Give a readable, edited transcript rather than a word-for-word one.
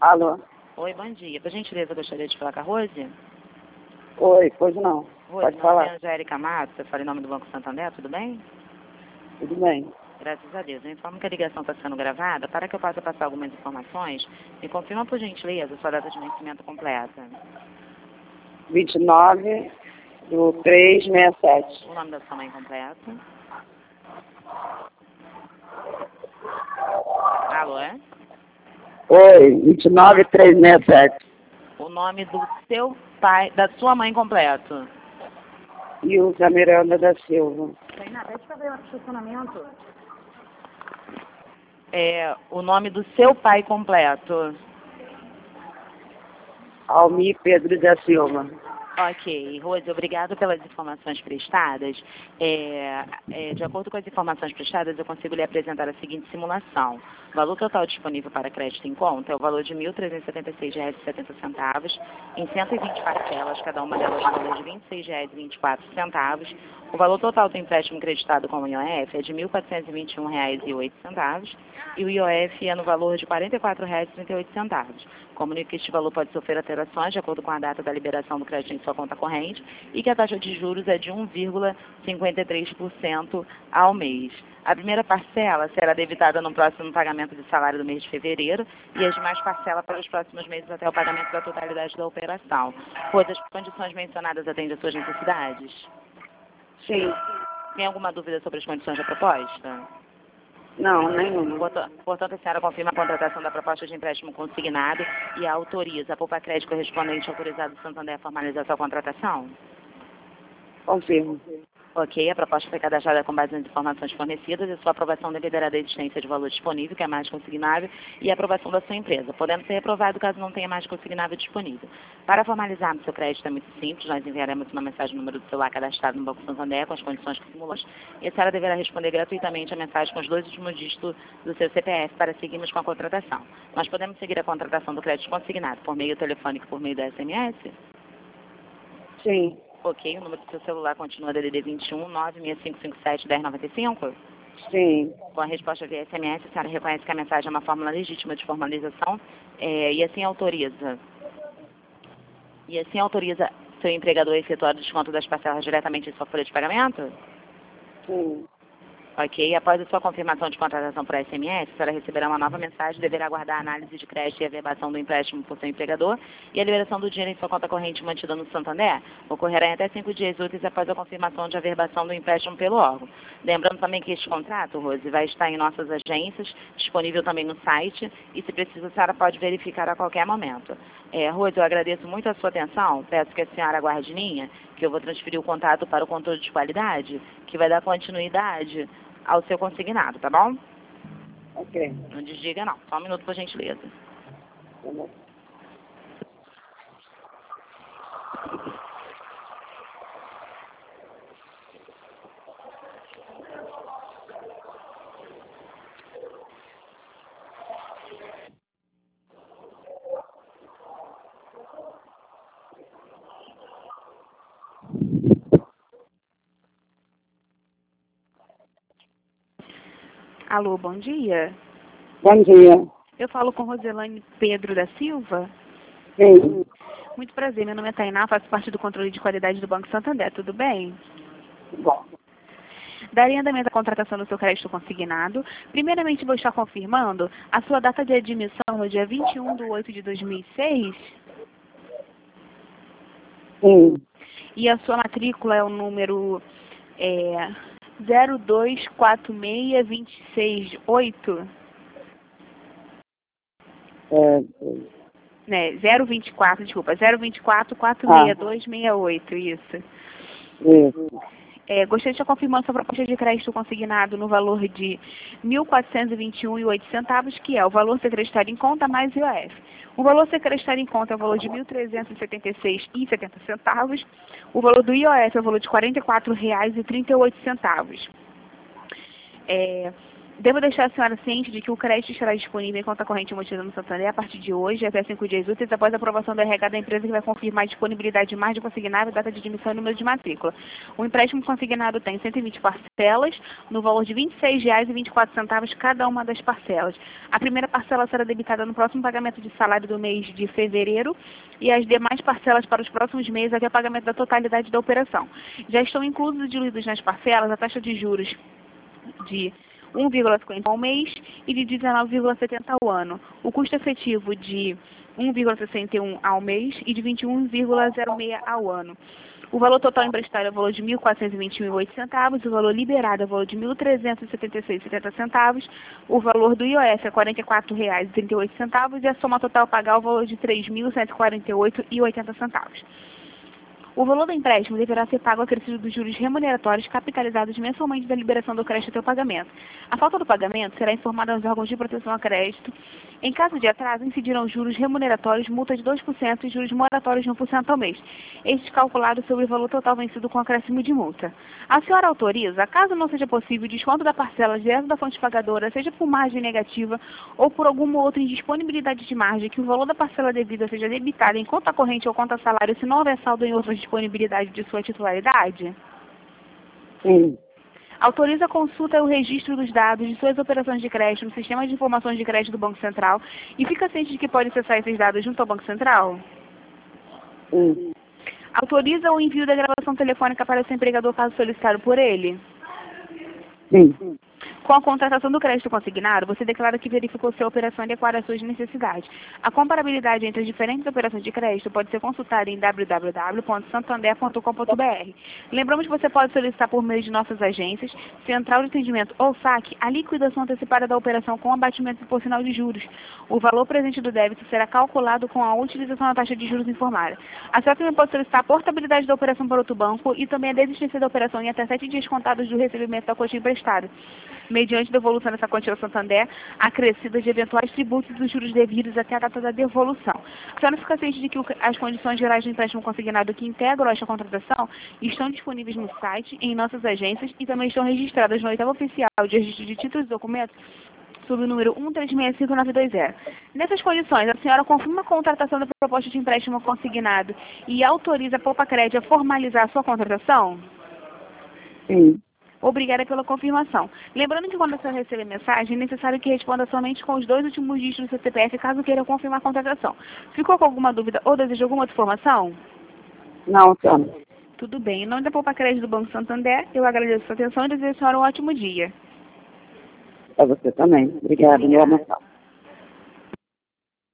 Alô? Oi, bom dia. Por gentileza, eu gostaria de falar com a Rose. Oi, pois não. Rose, Pode meu nome falar. é Angélica Matos, eu falo em nome do Banco Santander, tudo bem? Tudo bem. Graças a Deus. Eu informo que a ligação está sendo gravada. Para que eu possa passar algumas informações, me confirma, por gentileza, sua data de nascimento completa. 29/3/67. O nome da sua mãe completo. Alô, é? Oi, 29/3/67. O nome do seu pai, da sua mãe completo. Ilza Miranda da Silva. Tem nada, deixa eu ver o estacionamento. O nome do seu pai completo. Almir Pedro da Silva. Ok, Rose, obrigado pelas informações prestadas. De acordo com as informações prestadas, eu consigo lhe apresentar a seguinte simulação. O valor total disponível para crédito em conta é o valor de R$ 1.376,70 em 120 parcelas, cada uma delas no valor de R$ 26,24. O valor total do empréstimo creditado com o IOF é de R$ 1.421,08 e o IOF é no valor de R$ 44,38. Comunico que este valor pode sofrer alterações de acordo com a data da liberação do crédito em sua conta corrente e que a taxa de juros é de 1,53% ao mês. A primeira parcela será debitada no próximo pagamento de salário do mês de fevereiro e as demais parcelas para os próximos meses até o pagamento da totalidade da operação. Pois as condições mencionadas atendem às suas necessidades? Sim. Tem alguma dúvida sobre as condições da proposta? Não, nenhuma. Portanto, a senhora confirma a contratação da proposta de empréstimo consignado e autoriza a Poupa Crédito correspondente autorizado do Santander a formalizar sua contratação? Confirmo. Ok, a proposta foi cadastrada com base nas informações fornecidas e sua aprovação dependerá da existência de valor disponível, que é mais consignável, e a aprovação da sua empresa, podendo ser reprovado caso não tenha mais consignável disponível. Para formalizarmos seu crédito é muito simples, nós enviaremos uma mensagem no número do celular cadastrado no Banco Santander com as condições que simulamos, e a senhora deverá responder gratuitamente a mensagem com os 2 últimos dígitos do seu CPF para seguirmos com a contratação. Nós podemos seguir a contratação do crédito consignado por meio telefônico, por meio da SMS? Sim. Ok, o número do seu celular continua DDD 21 96557 1095? Sim. Com a resposta via SMS, a senhora reconhece que a mensagem é uma fórmula legítima de formalização e assim autoriza seu empregador a efetuar o desconto das parcelas diretamente em sua folha de pagamento? Sim. Ok, após a sua confirmação de contratação por SMS, a senhora receberá uma nova mensagem e deverá aguardar a análise de crédito e a verbação do empréstimo por seu empregador e a liberação do dinheiro em sua conta corrente mantida no Santander ocorrerá em até 5 dias úteis após a confirmação de averbação do empréstimo pelo órgão. Lembrando também que este contrato, Rose, vai estar em nossas agências, disponível também no site e, se precisa, a senhora pode verificar a qualquer momento. Rose, eu agradeço muito a sua atenção, peço que a senhora aguarde em linha, que eu vou transferir o contato para o controle de qualidade, que vai dar continuidade ao seu consignado, tá bom? Ok. Não desliga não, só um minuto por gentileza. Tá bom. Alô, bom dia. Bom dia. Eu falo com Roselane Pedro da Silva. Sim. Muito prazer, meu nome é Tainá, faço parte do controle de qualidade do Banco Santander, tudo bem? Bom. Darei andamento à contratação do seu crédito consignado. Primeiramente, vou estar confirmando a sua data de admissão no dia 21/8/2006. Sim. E a sua matrícula é o número 0246268, né? 024, desculpa, 024-46268, isso. Isso. Gostaria de estar confirmando sua proposta de crédito consignado no valor de R$ 1.421,08, que é o valor ser creditado em conta mais IOF. O valor ser creditado em conta é o valor de R$ 1.376,70. O valor do IOF é o valor de R$ 44,38. Devo deixar a senhora ciente de que o crédito estará disponível em conta corrente mantida no Santander a partir de hoje, até 5 dias úteis, após a aprovação do RH da empresa, que vai confirmar a disponibilidade de margem consignável, data de admissão e número de matrícula. O empréstimo consignado tem 120 parcelas, no valor de R$ 26,24 cada uma das parcelas. A primeira parcela será debitada no próximo pagamento de salário do mês de fevereiro e as demais parcelas para os próximos meses até o pagamento da totalidade da operação. Já estão inclusos e diluídos nas parcelas a taxa de juros de 1,50 ao mês e de 19,70 ao ano. O custo efetivo de 1,61 ao mês e de 21,06 ao ano. O valor total emprestado é o valor de R$ 1.421,08, o valor liberado é o valor de R$ 1.376,70, o valor do IOF é R$ 44,38 e a soma total a pagar é o valor de R$ 3.148,80. O valor do empréstimo deverá ser pago acrescido dos juros remuneratórios capitalizados mensalmente da liberação do crédito até o pagamento. A falta do pagamento será informada aos órgãos de proteção a crédito. Em caso de atraso, incidirão juros remuneratórios, multa de 2% e juros moratórios de 1% ao mês. Estes calculados sobre o valor total vencido com acréscimo de multa. A senhora autoriza, caso não seja possível, o desconto da parcela direto da fonte pagadora, seja por margem negativa ou por alguma outra indisponibilidade de margem, que o valor da parcela devida seja debitado em conta corrente ou conta salário, se não houver saldo em outras disponibilidade de sua titularidade? Sim. Autoriza a consulta e o registro dos dados de suas operações de crédito no Sistema de Informações de Crédito do Banco Central e fica ciente de que pode acessar esses dados junto ao Banco Central? Sim. Autoriza o envio da gravação telefônica para seu empregador caso solicitado por ele? Sim. Com a contratação do crédito consignado, você declara que verificou se a operação adequada às suas necessidades. A comparabilidade entre as diferentes operações de crédito pode ser consultada em www.santander.com.br. Lembramos que você pode solicitar por meio de nossas agências, Central de Atendimento ou SAC, a liquidação antecipada da operação com abatimento proporcional de juros. O valor presente do débito será calculado com a utilização da taxa de juros informada. A senhora também pode solicitar a portabilidade da operação para outro banco e também a desistência da operação em até 7 dias contados do recebimento da quantia emprestada, mediante devolução dessa quantia ao Santander, acrescida de eventuais tributos dos juros devidos até a data da devolução. A senhora fica ciente de que as condições gerais do empréstimo consignado que integram esta contratação estão disponíveis no site, em nossas agências e também estão registradas no oitavo oficial de registro de títulos e documentos sob o número 1365920. Nessas condições, a senhora confirma a contratação da proposta de empréstimo consignado e autoriza a Poupa-Crédito a formalizar a sua contratação? Sim. Obrigada pela confirmação. Lembrando que quando a senhora receber mensagem, é necessário que responda somente com os 2 últimos dígitos do seu CPF, caso queira confirmar a contratação. Ficou com alguma dúvida ou deseja alguma outra informação? Não, senhora. Tudo bem. Em nome da Poupa-Crédito do Banco Santander, eu agradeço a sua atenção e desejo a senhora um ótimo dia. Para você também. Obrigada. Boa Natal.